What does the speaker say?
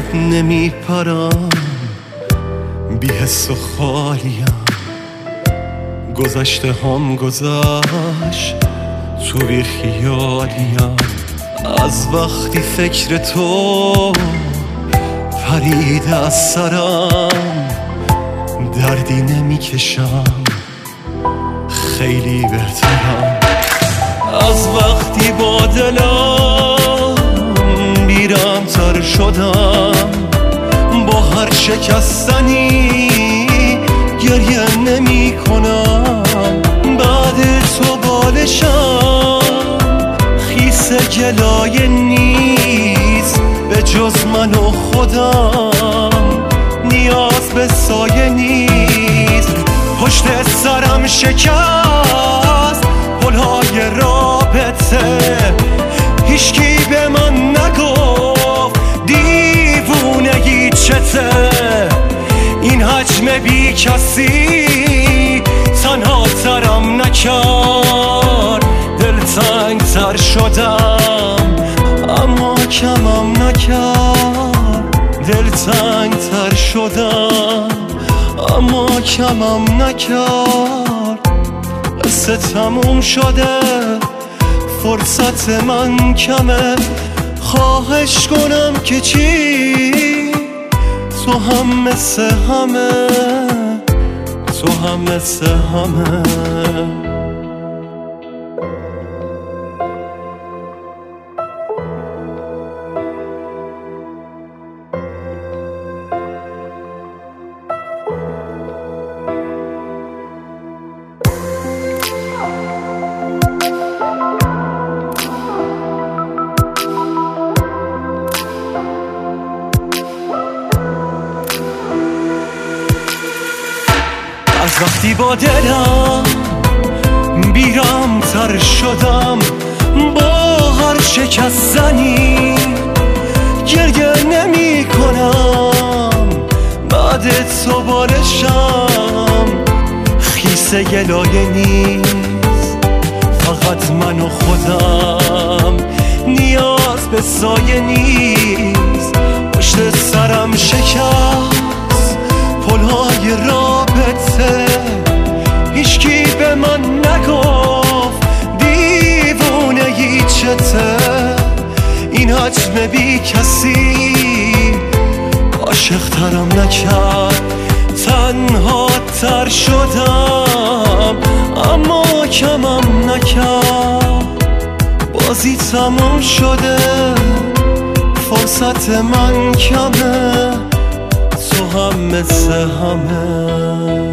نمیپرم، بی حس و خالیم، گذشته هم گذشت، تو بی خیالیم. از وقتی فکر تو پرید از سرم، دردی نمیکشم، خیلی بهترم. از وقتی با دلم بیرم تر شدم، با هر شکستنی گریه نمی کنم. بعد تو بالشم خیس گلایه نیست، به جز من و خودم نیاز به سایه نیست. پشت سرم شکست پلهای رابطه، هیچکی به من نگفت دیوونگی چته. این حجم بی کسی تنها ترم نکرد، دلتنگ تر شدم اما کمم نکرد. دلتنگ تر شدم اما کمم نکرد. قصه تموم شده، فرصت من کمه، خواهش کنم که چی؟ تو هم مثل همه، تو هم مثل همه. از وقتی با دلم بیرم تر شدم، با هر شکستنی گریه نمی کنم. بعد تو بالشم خیس گلایه نیست، فقط من و خودم نیاز به سایه نیست. پشت سرم شکست پلهای رابطه، هیچکی به من نگفت دیوونگی چته. این حجم بی کسی عاشق ترم نکرد، تنها تر شدم اما کمم نکرد. بازی تموم شده، فرصت من کمه، تو هم مثل همه.